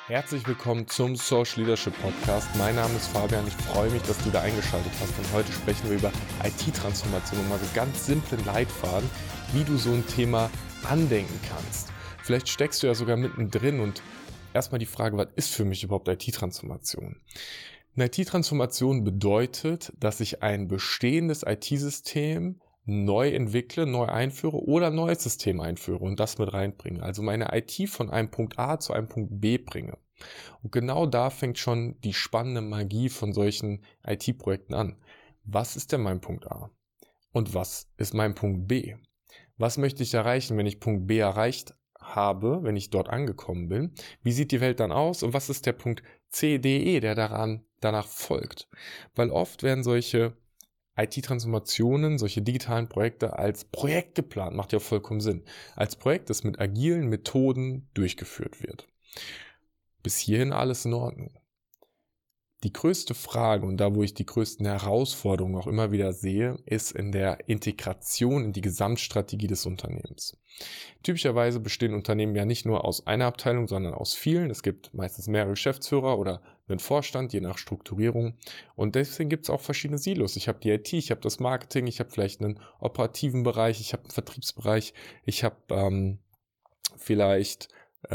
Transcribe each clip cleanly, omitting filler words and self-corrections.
Herzlich willkommen zum Social Leadership Podcast. Mein Name ist Fabian. Ich freue mich, dass du da eingeschaltet hast. Und heute sprechen wir über IT-Transformation und mal so ganz simplen Leitfaden, wie du so ein Thema andenken kannst. Vielleicht steckst du ja sogar mittendrin und erstmal die Frage, was ist für mich überhaupt IT-Transformation? Eine IT-Transformation bedeutet, dass ich ein bestehendes IT-System neu entwickle, neu einführe oder ein neues System einführe und das mit reinbringe. Also meine IT von einem Punkt A zu einem Punkt B bringe. Und genau da fängt schon die spannende Magie von solchen IT-Projekten an. Was ist denn mein Punkt A? Und was ist mein Punkt B? Was möchte ich erreichen, wenn ich Punkt B erreicht habe, wenn ich dort angekommen bin? Wie sieht die Welt dann aus? Und was ist der Punkt C, D, E, der danach folgt? Weil oft werden solche IT-Transformationen, solche digitalen Projekte als Projekt geplant, macht ja vollkommen Sinn. Als Projekt, das mit agilen Methoden durchgeführt wird. Bis hierhin alles in Ordnung. Die größte Frage und da, wo ich die größten Herausforderungen auch immer wieder sehe, ist in der Integration in die Gesamtstrategie des Unternehmens. Typischerweise bestehen Unternehmen ja nicht nur aus einer Abteilung, sondern aus vielen. Es gibt meistens mehrere Geschäftsführer oder einen Vorstand, je nach Strukturierung. Und deswegen gibt es auch verschiedene Silos. Ich habe die IT, ich habe das Marketing, ich habe vielleicht einen operativen Bereich, ich habe einen Vertriebsbereich, ich habe vielleicht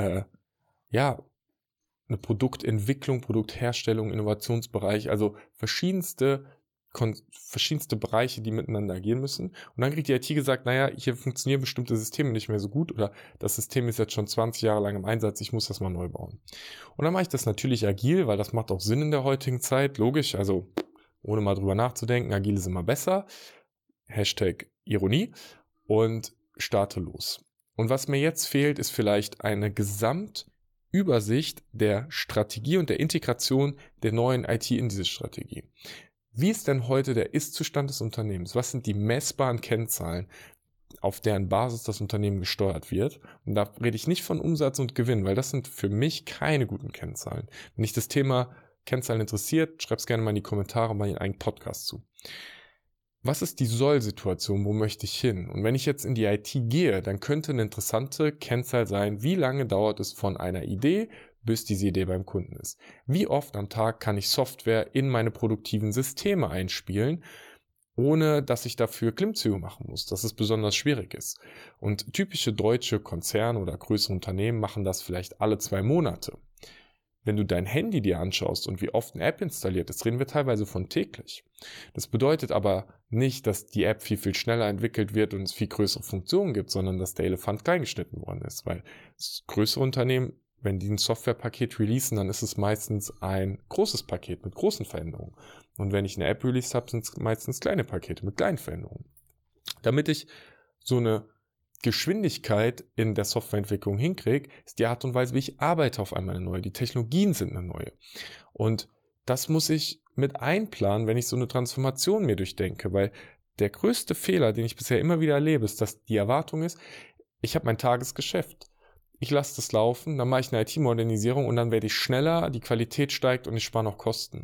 eine Produktentwicklung, Produktherstellung, Innovationsbereich, also verschiedenste Bereiche, die miteinander agieren müssen. Und dann kriegt die IT gesagt, naja, hier funktionieren bestimmte Systeme nicht mehr so gut oder das System ist jetzt schon 20 Jahre lang im Einsatz, ich muss das mal neu bauen. Und dann mache ich das natürlich agil, weil das macht auch Sinn in der heutigen Zeit, logisch, also ohne mal drüber nachzudenken, agil ist immer besser, Hashtag Ironie, und starte los. Und was mir jetzt fehlt, ist vielleicht eine Gesamtübersicht der Strategie und der Integration der neuen IT in diese Strategie. Wie ist denn heute der Ist-Zustand des Unternehmens? Was sind die messbaren Kennzahlen, auf deren Basis das Unternehmen gesteuert wird? Und da rede ich nicht von Umsatz und Gewinn, weil das sind für mich keine guten Kennzahlen. Wenn dich das Thema Kennzahlen interessiert, schreib es gerne mal in die Kommentare, mal in einen Podcast zu. Was ist die Soll-Situation? Wo möchte ich hin? Und wenn ich jetzt in die IT gehe, dann könnte eine interessante Kennzahl sein, wie lange dauert es von einer Idee, bis diese Idee beim Kunden ist. Wie oft am Tag kann ich Software in meine produktiven Systeme einspielen, ohne dass ich dafür Klimmzüge machen muss, dass es besonders schwierig ist. Und typische deutsche Konzerne oder größere Unternehmen machen das vielleicht alle 2 Monate. Wenn du dein Handy dir anschaust und wie oft eine App installiert ist, reden wir teilweise von täglich. Das bedeutet aber nicht, dass die App viel, viel schneller entwickelt wird und es viel größere Funktionen gibt, sondern dass der Elefant klein geschnitten worden ist. Weil größere Unternehmen, wenn die ein Softwarepaket releasen, dann ist es meistens ein großes Paket mit großen Veränderungen. Und wenn ich eine App release habe, sind es meistens kleine Pakete mit kleinen Veränderungen. Damit ich so eine Geschwindigkeit in der Softwareentwicklung hinkriege, ist die Art und Weise, wie ich arbeite, auf einmal eine neue. Die Technologien sind eine neue. Und das muss ich mit einplanen, wenn ich so eine Transformation mir durchdenke, weil der größte Fehler, den ich bisher immer wieder erlebe, ist, dass die Erwartung ist, ich habe mein Tagesgeschäft. Ich lasse das laufen, dann mache ich eine IT-Modernisierung und dann werde ich schneller, die Qualität steigt und ich spare noch Kosten.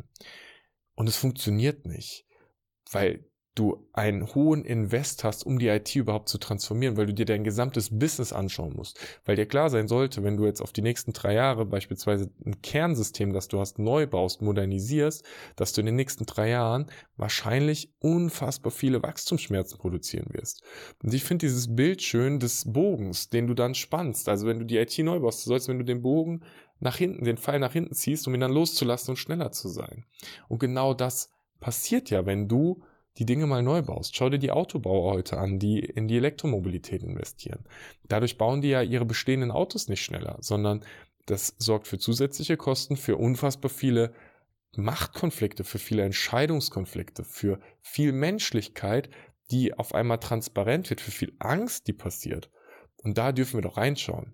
Und es funktioniert nicht, weil du einen hohen Invest hast, um die IT überhaupt zu transformieren, weil du dir dein gesamtes Business anschauen musst. Weil dir klar sein sollte, wenn du jetzt auf die nächsten 3 Jahre beispielsweise ein Kernsystem, das du hast, neu baust, modernisierst, dass du in den nächsten 3 Jahren wahrscheinlich unfassbar viele Wachstumsschmerzen produzieren wirst. Und ich finde dieses Bild schön des Bogens, den du dann spannst. Also wenn du die IT neu baust, du sollst, wenn du den Bogen nach hinten, den Pfeil nach hinten ziehst, um ihn dann loszulassen und schneller zu sein. Und genau das passiert ja, wenn du die Dinge mal neu baust. Schau dir die Autobauer heute an, die in die Elektromobilität investieren. Dadurch bauen die ja ihre bestehenden Autos nicht schneller, sondern das sorgt für zusätzliche Kosten, für unfassbar viele Machtkonflikte, für viele Entscheidungskonflikte, für viel Menschlichkeit, die auf einmal transparent wird, für viel Angst, die passiert. Und da dürfen wir doch reinschauen.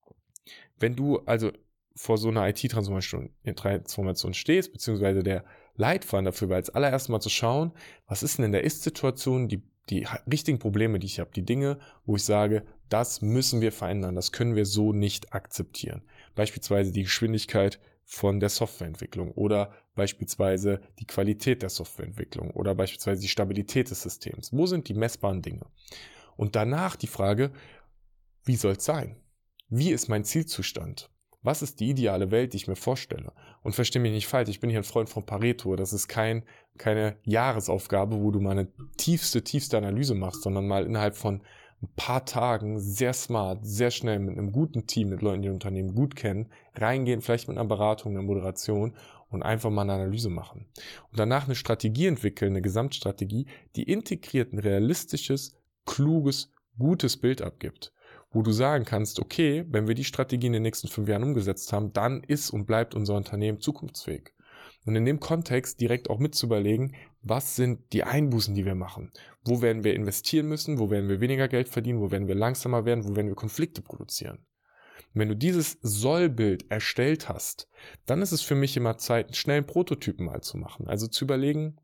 Wenn du also vor so einer IT-Transformation stehst, beziehungsweise der Leitfaden dafür war als allererstes mal zu schauen, was ist denn in der Ist-Situation die richtigen Probleme, die ich habe, die Dinge, wo ich sage, das müssen wir verändern, das können wir so nicht akzeptieren. Beispielsweise die Geschwindigkeit von der Softwareentwicklung oder beispielsweise die Qualität der Softwareentwicklung oder beispielsweise die Stabilität des Systems. Wo sind die messbaren Dinge? Und danach die Frage, wie soll es sein? Wie ist mein Zielzustand? Was ist die ideale Welt, die ich mir vorstelle? Und verstehe mich nicht falsch, ich bin hier ein Freund von Pareto. Das ist keine Jahresaufgabe, wo du mal eine tiefste Analyse machst, sondern mal innerhalb von ein paar Tagen sehr smart, sehr schnell mit einem guten Team, mit Leuten, die ein Unternehmen gut kennen, reingehen, vielleicht mit einer Beratung, einer Moderation und einfach mal eine Analyse machen. Und danach eine Strategie entwickeln, eine Gesamtstrategie, die integriert ein realistisches, kluges, gutes Bild abgibt, wo du sagen kannst, okay, wenn wir die Strategie in den nächsten 5 Jahren umgesetzt haben, dann ist und bleibt unser Unternehmen zukunftsfähig. Und in dem Kontext direkt auch mit zu überlegen, was sind die Einbußen, die wir machen? Wo werden wir investieren müssen? Wo werden wir weniger Geld verdienen? Wo werden wir langsamer werden? Wo werden wir Konflikte produzieren? Und wenn du dieses Sollbild erstellt hast, dann ist es für mich immer Zeit, einen schnellen Prototypen mal zu machen. Also zu überlegen,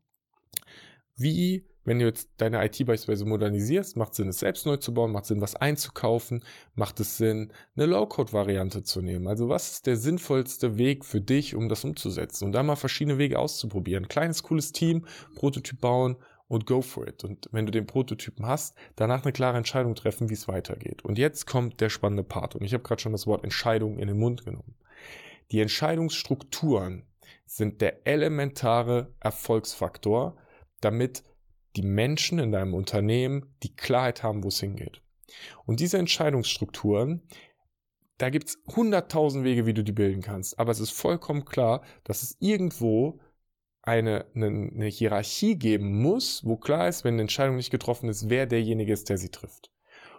wie, wenn du jetzt deine IT beispielsweise modernisierst, macht es Sinn, es selbst neu zu bauen, macht es Sinn, was einzukaufen, macht es Sinn, eine Low-Code-Variante zu nehmen. Also was ist der sinnvollste Weg für dich, um das umzusetzen? Und da mal verschiedene Wege auszuprobieren. Kleines, cooles Team, Prototyp bauen und go for it. Und wenn du den Prototypen hast, danach eine klare Entscheidung treffen, wie es weitergeht. Und jetzt kommt der spannende Part. Und ich habe gerade schon das Wort Entscheidung in den Mund genommen. Die Entscheidungsstrukturen sind der elementare Erfolgsfaktor, damit die Menschen in deinem Unternehmen die Klarheit haben, wo es hingeht. Und diese Entscheidungsstrukturen, da gibt es 100.000 Wege, wie du die bilden kannst. Aber es ist vollkommen klar, dass es irgendwo eine Hierarchie geben muss, wo klar ist, wenn eine Entscheidung nicht getroffen ist, wer derjenige ist, der sie trifft.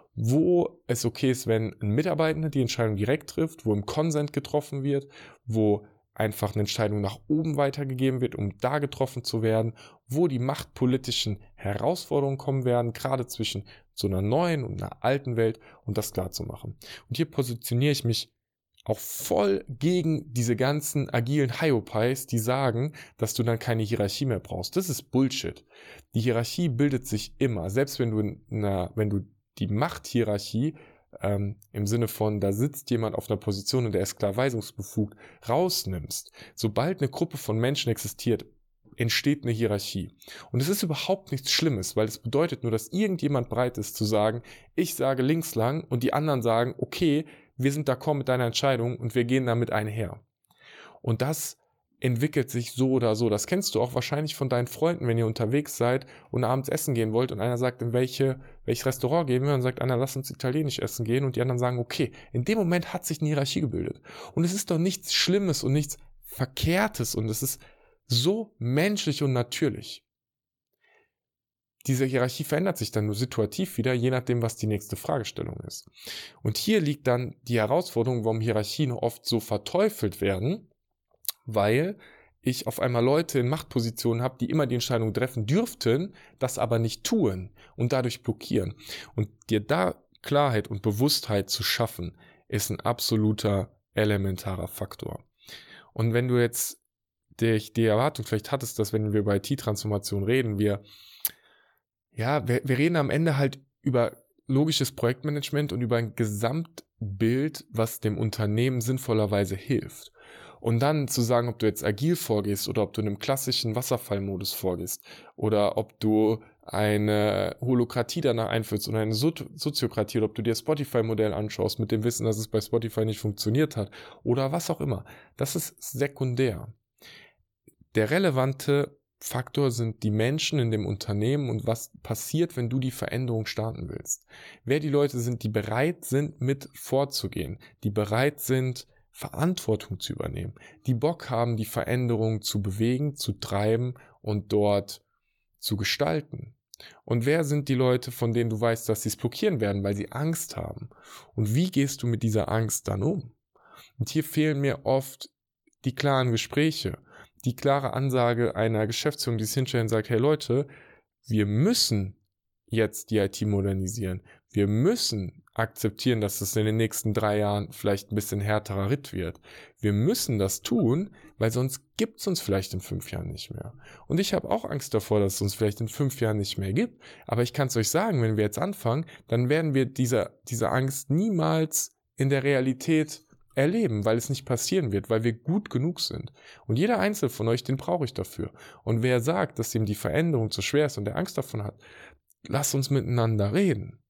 Wo es okay ist, wenn ein Mitarbeitender die Entscheidung direkt trifft, wo im Konsent getroffen wird, wo einfach eine Entscheidung nach oben weitergegeben wird, um da getroffen zu werden, wo die machtpolitischen Herausforderungen kommen werden, gerade zwischen so einer neuen und einer alten Welt, und das klar zu machen. Und hier positioniere ich mich auch voll gegen diese ganzen agilen Hyopies, die sagen, dass du dann keine Hierarchie mehr brauchst. Das ist Bullshit. Die Hierarchie bildet sich immer, selbst wenn du die Machthierarchie im Sinne von, da sitzt jemand auf einer Position und der ist klar weisungsbefugt, rausnimmst. Sobald eine Gruppe von Menschen existiert, entsteht eine Hierarchie. Und es ist überhaupt nichts Schlimmes, weil es bedeutet nur, dass irgendjemand bereit ist zu sagen, ich sage links lang und die anderen sagen, okay, wir sind d'accord mit deiner Entscheidung und wir gehen damit einher. Und das entwickelt sich so oder so. Das kennst du auch wahrscheinlich von deinen Freunden, wenn ihr unterwegs seid und abends essen gehen wollt und einer sagt, in welches Restaurant gehen wir, und sagt einer, lass uns italienisch essen gehen, und die anderen sagen, okay. In dem Moment hat sich eine Hierarchie gebildet. Und es ist doch nichts Schlimmes und nichts Verkehrtes, und es ist so menschlich und natürlich. Diese Hierarchie verändert sich dann nur situativ wieder, je nachdem, was die nächste Fragestellung ist. Und hier liegt dann die Herausforderung, warum Hierarchien oft so verteufelt werden, weil ich auf einmal Leute in Machtpositionen habe, die immer die Entscheidung treffen dürften, das aber nicht tun und dadurch blockieren. Und dir da Klarheit und Bewusstheit zu schaffen, ist ein absoluter elementarer Faktor. Und wenn du jetzt die Erwartung vielleicht hattest, dass wenn wir über IT-Transformation reden, wir reden am Ende halt über logisches Projektmanagement und über ein Gesamtbild, was dem Unternehmen sinnvollerweise hilft. Und dann zu sagen, ob du jetzt agil vorgehst oder ob du in einem klassischen Wasserfallmodus vorgehst oder ob du eine Holokratie danach einführst oder eine Soziokratie oder ob du dir das Spotify-Modell anschaust mit dem Wissen, dass es bei Spotify nicht funktioniert hat oder was auch immer. Das ist sekundär. Der relevante Faktor sind die Menschen in dem Unternehmen und was passiert, wenn du die Veränderung starten willst. Wer die Leute sind, die bereit sind, mit vorzugehen, die bereit sind, Verantwortung zu übernehmen, die Bock haben, die Veränderung zu bewegen, zu treiben und dort zu gestalten. Und wer sind die Leute, von denen du weißt, dass sie es blockieren werden, weil sie Angst haben? Und wie gehst du mit dieser Angst dann um? Und hier fehlen mir oft die klaren Gespräche, die klare Ansage einer Geschäftsführung, die es hinstellt und sagt, hey Leute, wir müssen jetzt die IT modernisieren. Wir müssen akzeptieren, dass es in den nächsten 3 Jahren vielleicht ein bisschen härterer Ritt wird. Wir müssen das tun, weil sonst gibt es uns vielleicht in 5 Jahren nicht mehr. Und ich habe auch Angst davor, dass es uns vielleicht in 5 Jahren nicht mehr gibt. Aber ich kann es euch sagen, wenn wir jetzt anfangen, dann werden wir diese Angst niemals in der Realität erleben, weil es nicht passieren wird, weil wir gut genug sind. Und jeder Einzelne von euch, den brauche ich dafür. Und wer sagt, dass ihm die Veränderung zu schwer ist und der Angst davon hat, lasst uns miteinander reden.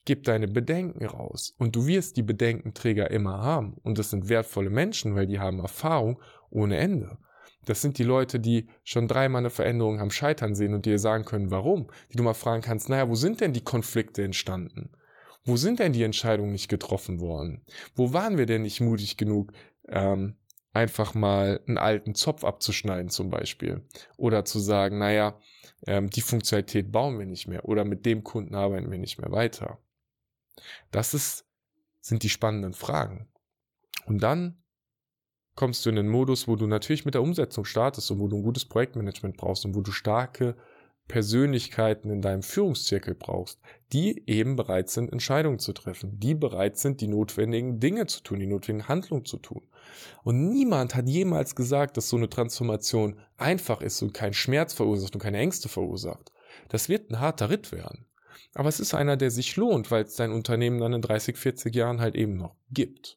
Gib deine Bedenken raus. Und du wirst die Bedenkenträger immer haben. Und das sind wertvolle Menschen, weil die haben Erfahrung ohne Ende. Das sind die Leute, die schon 3-mal eine Veränderung haben scheitern sehen und dir sagen können, warum. Die du mal fragen kannst, naja, wo sind denn die Konflikte entstanden? Wo sind denn die Entscheidungen nicht getroffen worden? Wo waren wir denn nicht mutig genug, einfach mal einen alten Zopf abzuschneiden zum Beispiel? Oder zu sagen, naja, die Funktionalität bauen wir nicht mehr oder mit dem Kunden arbeiten wir nicht mehr weiter. Das sind die spannenden Fragen. Und dann kommst du in den Modus, wo du natürlich mit der Umsetzung startest und wo du ein gutes Projektmanagement brauchst und wo du starke Persönlichkeiten in deinem Führungszirkel brauchst, die eben bereit sind, Entscheidungen zu treffen, die bereit sind, die notwendigen Dinge zu tun, die notwendigen Handlungen zu tun. Und niemand hat jemals gesagt, dass so eine Transformation einfach ist und keinen Schmerz verursacht und keine Ängste verursacht. Das wird ein harter Ritt werden. Aber es ist einer, der sich lohnt, weil es dein Unternehmen dann in 30, 40 Jahren halt eben noch gibt.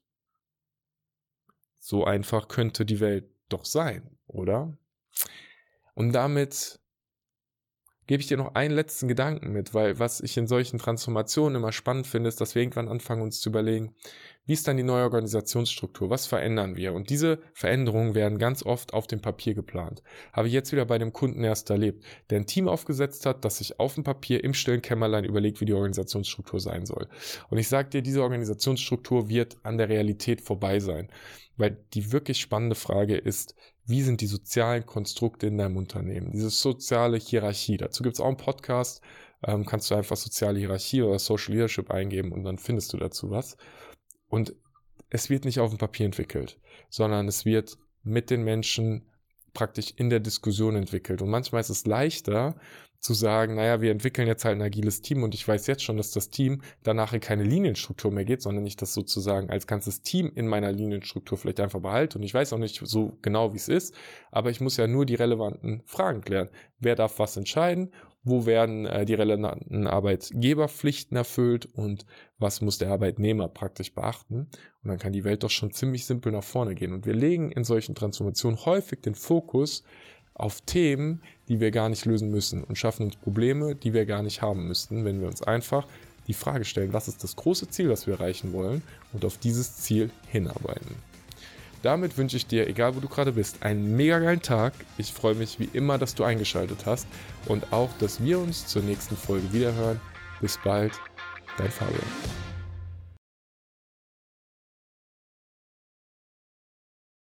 So einfach könnte die Welt doch sein, oder? Und damit gebe ich dir noch einen letzten Gedanken mit, weil was ich in solchen Transformationen immer spannend finde, ist, dass wir irgendwann anfangen, uns zu überlegen, wie ist dann die neue Organisationsstruktur, was verändern wir? Und diese Veränderungen werden ganz oft auf dem Papier geplant. Habe ich jetzt wieder bei dem Kunden erst erlebt, der ein Team aufgesetzt hat, das sich auf dem Papier im stillen Kämmerlein überlegt, wie die Organisationsstruktur sein soll. Und ich sage dir, diese Organisationsstruktur wird an der Realität vorbei sein, weil die wirklich spannende Frage ist, wie sind die sozialen Konstrukte in deinem Unternehmen? Diese soziale Hierarchie. Dazu gibt es auch einen Podcast. Kannst du einfach soziale Hierarchie oder Social Leadership eingeben und dann findest du dazu was. Und es wird nicht auf dem Papier entwickelt, sondern es wird mit den Menschen praktisch in der Diskussion entwickelt. Und manchmal ist es leichter zu sagen, naja, wir entwickeln jetzt halt ein agiles Team und ich weiß jetzt schon, dass das Team danach in keine Linienstruktur mehr geht, sondern ich das sozusagen als ganzes Team in meiner Linienstruktur vielleicht einfach behalte. Und ich weiß auch nicht so genau, wie es ist, aber ich muss ja nur die relevanten Fragen klären. Wer darf was entscheiden? Wo werden die relevanten Arbeitgeberpflichten erfüllt und was muss der Arbeitnehmer praktisch beachten? Und dann kann die Welt doch schon ziemlich simpel nach vorne gehen. Und wir legen in solchen Transformationen häufig den Fokus auf Themen, die wir gar nicht lösen müssen und schaffen uns Probleme, die wir gar nicht haben müssten, wenn wir uns einfach die Frage stellen, was ist das große Ziel, das wir erreichen wollen und auf dieses Ziel hinarbeiten. Damit wünsche ich dir, egal wo du gerade bist, einen mega geilen Tag. Ich freue mich wie immer, dass du eingeschaltet hast und auch, dass wir uns zur nächsten Folge wiederhören. Bis bald, dein Fabian.